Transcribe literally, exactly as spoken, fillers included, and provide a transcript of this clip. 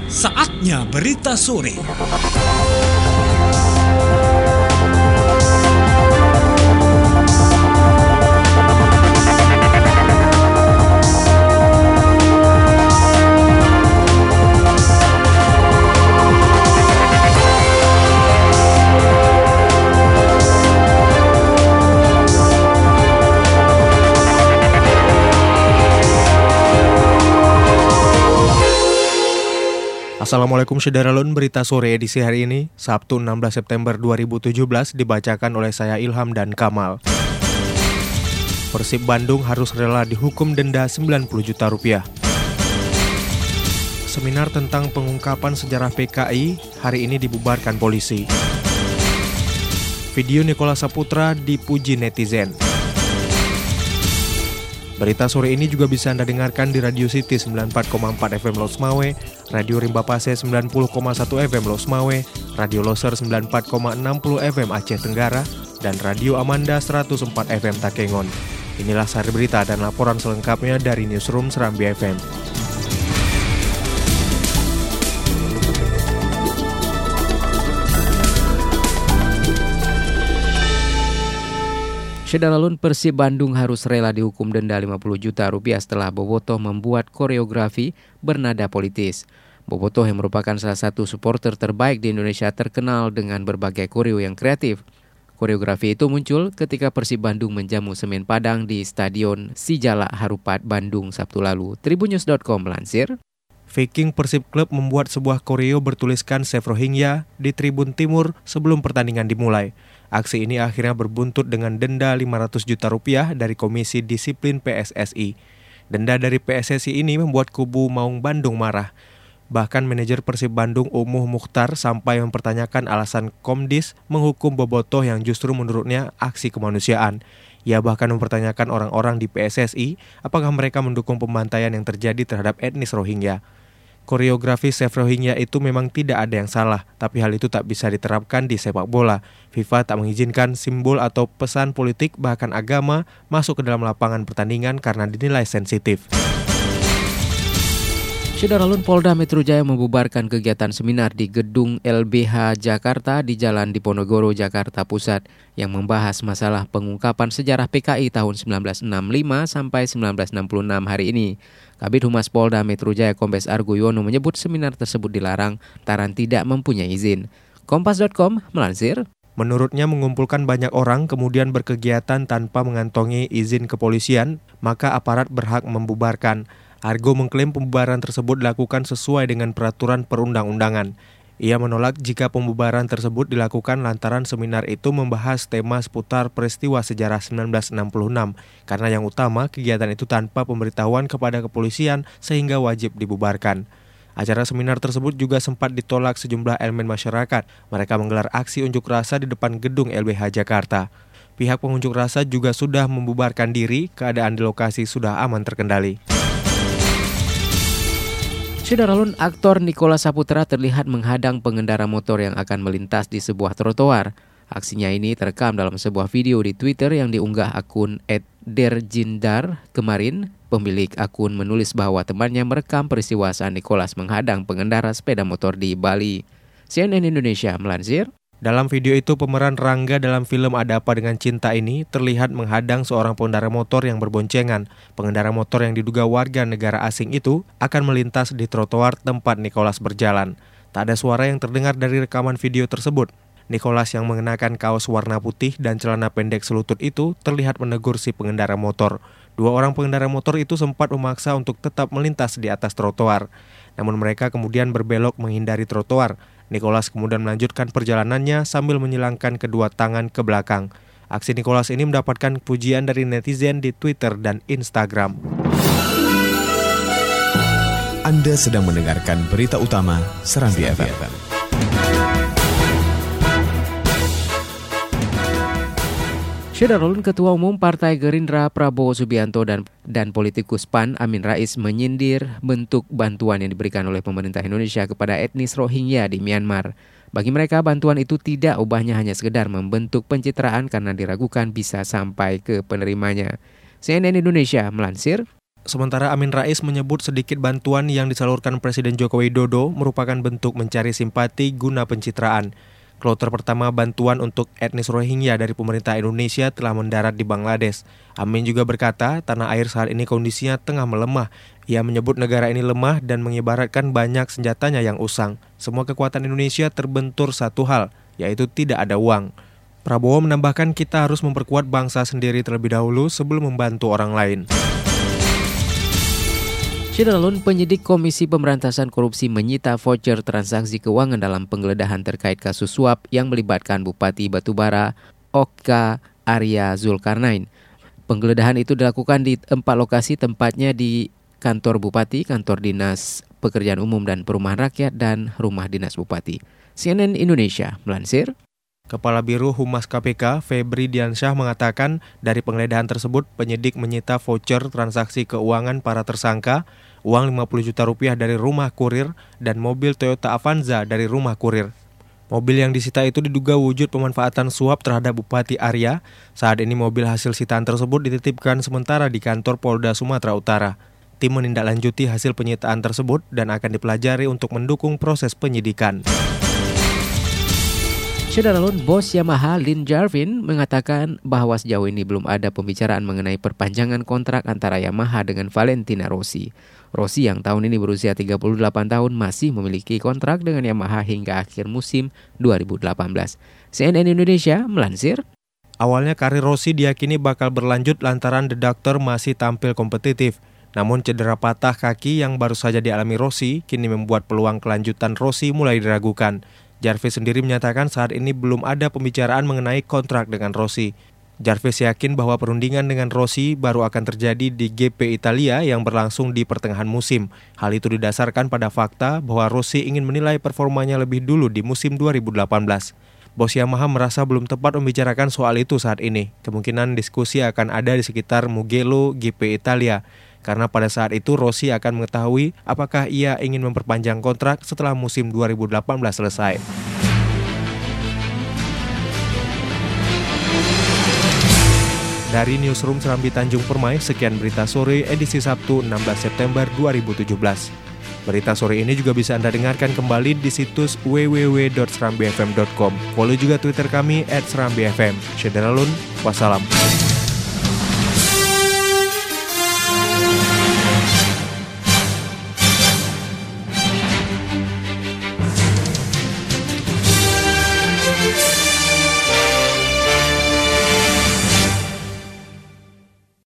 Saatnya berita sore. Assalamualaikum Syederalun, berita sore edisi hari ini, Sabtu enam belas September dua ribu tujuh belas, dibacakan oleh saya Ilham dan Kamal. Persib Bandung harus rela dihukum denda sembilan puluh juta rupiah. Seminar tentang pengungkapan sejarah P K I hari ini dibubarkan polisi. Video Nicholas Saputra dipuji netizen. Berita sore ini juga bisa Anda dengarkan di Radio City sembilan puluh empat koma empat F M Losmawe, Radio Rimba Pase sembilan puluh koma satu F M Losmawe, Radio Loser sembilan puluh empat koma enam puluh F M Aceh Tenggara, dan Radio Amanda seratus empat F M Takengon. Inilah sari berita dan laporan selengkapnya dari Newsroom Serambi F M. Syederalun, Persib Bandung harus rela dihukum denda lima puluh juta rupiah setelah Bobotoh membuat koreografi bernada politis. Bobotoh yang merupakan salah satu supporter terbaik di Indonesia terkenal dengan berbagai koreo yang kreatif. Koreografi itu muncul ketika Persib Bandung menjamu Semen Padang di Stadion Sijala Harupat Bandung Sabtu lalu. Tribunnews dot com melansir. Viking Persib Club membuat sebuah koreo bertuliskan Save Rohingya di Tribun Timur sebelum pertandingan dimulai. Aksi ini akhirnya berbuntut dengan denda lima ratus juta rupiah dari Komisi Disiplin P S S I. Denda dari P S S I ini membuat kubu Maung Bandung marah. Bahkan manajer Persib Bandung Umuh Mukhtar sampai mempertanyakan alasan Komdis menghukum Bobotoh yang justru menurutnya aksi kemanusiaan. Ia bahkan mempertanyakan orang-orang di P S S I apakah mereka mendukung pembantaian yang terjadi terhadap etnis Rohingya. Koreografi Save Rohingya itu memang tidak ada yang salah, tapi hal itu tak bisa diterapkan di sepak bola. FIFA tak mengizinkan simbol atau pesan politik bahkan agama masuk ke dalam lapangan pertandingan karena dinilai sensitif. Syederalun, Polda Metro Jaya membubarkan kegiatan seminar di Gedung L B H Jakarta di Jalan Diponegoro, Jakarta Pusat yang membahas masalah pengungkapan sejarah P K I tahun seribu sembilan ratus enam puluh lima sampai seribu sembilan ratus enam puluh enam hari ini. Kabid Humas Polda Metro Jaya Kombes Argo Yono menyebut seminar tersebut dilarang lantaran tidak mempunyai izin. Kompas dot com melansir. Menurutnya mengumpulkan banyak orang kemudian berkegiatan tanpa mengantongi izin kepolisian, maka aparat berhak membubarkan. Argo mengklaim pembubaran tersebut dilakukan sesuai dengan peraturan perundang-undangan. Ia menolak jika pembubaran tersebut dilakukan lantaran seminar itu membahas tema seputar peristiwa sejarah seribu sembilan ratus enam puluh enam, karena yang utama kegiatan itu tanpa pemberitahuan kepada kepolisian sehingga wajib dibubarkan. Acara seminar tersebut juga sempat ditolak sejumlah elemen masyarakat. Mereka menggelar aksi unjuk rasa di depan gedung L B H Jakarta. Pihak pengunjuk rasa juga sudah membubarkan diri, keadaan di lokasi sudah aman terkendali. Syederalun, aktor Nicholas Saputra terlihat menghadang pengendara motor yang akan melintas di sebuah trotoar. Aksinya ini terekam dalam sebuah video di Twitter yang diunggah akun et derjindar kemarin. Pemilik akun menulis bahwa temannya merekam peristiwa saat Nicholas menghadang pengendara sepeda motor di Bali. C N N Indonesia melansir. Dalam video itu, pemeran Rangga dalam film Ada Apa Dengan Cinta ini terlihat menghadang seorang pengendara motor yang berboncengan. Pengendara motor yang diduga warga negara asing itu akan melintas di trotoar tempat Nicholas berjalan. Tak ada suara yang terdengar dari rekaman video tersebut. Nicholas yang mengenakan kaos warna putih dan celana pendek selutut itu terlihat menegur si pengendara motor. Dua orang pengendara motor itu sempat memaksa untuk tetap melintas di atas trotoar. Namun mereka kemudian berbelok menghindari trotoar. Nicholas kemudian melanjutkan perjalanannya sambil menyilangkan kedua tangan ke belakang. Aksi Nicholas ini mendapatkan pujian dari netizen di Twitter dan Instagram. Anda sedang mendengarkan berita utama Serambi F M. Syederalun, Ketua Umum Partai Gerindra Prabowo Subianto dan dan politikus P A N Amin Rais menyindir bentuk bantuan yang diberikan oleh pemerintah Indonesia kepada etnis Rohingya di Myanmar. Bagi mereka, bantuan itu tidak ubahnya hanya sekedar membentuk pencitraan karena diragukan bisa sampai ke penerimanya. C N N Indonesia melansir. Sementara Amin Rais menyebut sedikit bantuan yang disalurkan Presiden Joko Widodo merupakan bentuk mencari simpati guna pencitraan. Kloter pertama bantuan untuk etnis Rohingya dari pemerintah Indonesia telah mendarat di Bangladesh. Amin juga berkata, tanah air saat ini kondisinya tengah melemah. Ia menyebut negara ini lemah dan mengibaratkan banyak senjatanya yang usang. Semua kekuatan Indonesia terbentur satu hal, yaitu tidak ada uang. Prabowo menambahkan kita harus memperkuat bangsa sendiri terlebih dahulu sebelum membantu orang lain. Saudara, penyidik Komisi Pemberantasan Korupsi menyita voucher transaksi keuangan dalam penggeledahan terkait kasus suap yang melibatkan Bupati Batubara Oka Arya Zulkarnain. Penggeledahan itu dilakukan di empat lokasi, tempatnya di kantor Bupati, kantor Dinas Pekerjaan Umum dan Perumahan Rakyat, dan rumah dinas Bupati. C N N Indonesia melansir. Kepala Biro Humas K P K, Febri Diansyah, mengatakan dari penggeledahan tersebut penyidik menyita voucher transaksi keuangan para tersangka, uang lima puluh juta rupiah dari rumah kurir, dan mobil Toyota Avanza dari rumah kurir. Mobil yang disita itu diduga wujud pemanfaatan suap terhadap Bupati Arya. Saat ini mobil hasil sitaan tersebut dititipkan sementara di kantor Polda Sumatera Utara. Tim menindaklanjuti hasil penyitaan tersebut dan akan dipelajari untuk mendukung proses penyidikan. Saudara, bos Yamaha Lin Jarvin mengatakan bahwa sejauh ini belum ada pembicaraan mengenai perpanjangan kontrak antara Yamaha dengan Valentino Rossi. Rossi yang tahun ini berusia tiga puluh delapan tahun masih memiliki kontrak dengan Yamaha hingga akhir musim dua ribu delapan belas. C N N Indonesia melansir. Awalnya karir Rossi diyakini bakal berlanjut lantaran The Doctor masih tampil kompetitif. Namun cedera patah kaki yang baru saja dialami Rossi kini membuat peluang kelanjutan Rossi mulai diragukan. Jarvis sendiri menyatakan saat ini belum ada pembicaraan mengenai kontrak dengan Rossi. Jarvis yakin bahwa perundingan dengan Rossi baru akan terjadi di G P Italia yang berlangsung di pertengahan musim. Hal itu didasarkan pada fakta bahwa Rossi ingin menilai performanya lebih dulu di musim dua ribu delapan belas. Bos Yamaha merasa belum tepat membicarakan soal itu saat ini. Kemungkinan diskusi akan ada di sekitar Mugello G P Italia. Karena pada saat itu Rossi akan mengetahui apakah ia ingin memperpanjang kontrak setelah musim dua ribu delapan belas selesai. Dari Newsroom Serambi Tanjung Permai, sekian berita sore edisi Sabtu enam belas September dua ribu tujuh belas. Berita sore ini juga bisa Anda dengarkan kembali di situs w w w dot serambi f m dot com. Follow juga Twitter kami at serambi f m. Syederalun, wassalam.